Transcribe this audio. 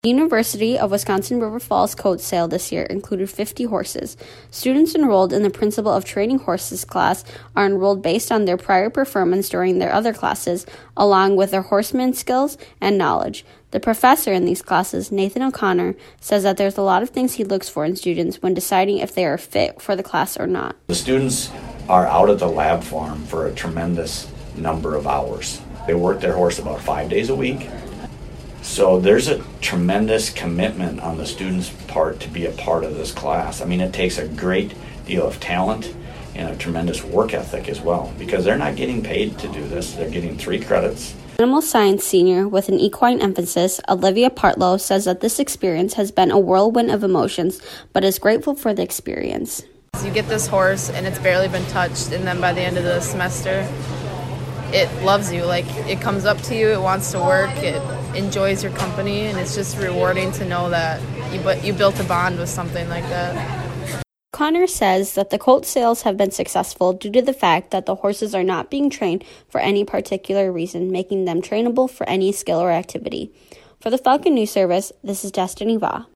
The University of Wisconsin River Falls coat sale this year included 50 horses. Students enrolled in the Principle of Training Horses class are enrolled based on their prior performance during their other classes, along with their horseman skills and knowledge. The professor in these classes, Nathan O'Connor, says that there's a lot of things he looks for in students when deciding if they are fit for the class or not. The students are out at the lab farm for a tremendous number of hours. They work their horse about 5 days a week. So there's a tremendous commitment on the students' part to be a part of this class. I mean, it takes a great deal of talent and a tremendous work ethic as well, because they're not getting paid to do this. They're getting 3 credits. Animal science senior with an equine emphasis, Olivia Partlow, says that this experience has been a whirlwind of emotions, but is grateful for the experience. You get this horse and it's barely been touched, and then by the end of the semester, it loves you. Like, it comes up to you, it wants to work, it enjoys your company, and it's just rewarding to know that you built a bond with something like that. Connor says that the colt sales have been successful due to the fact that the horses are not being trained for any particular reason, making them trainable for any skill or activity. For the Falcon News Service, this is Destiny Va.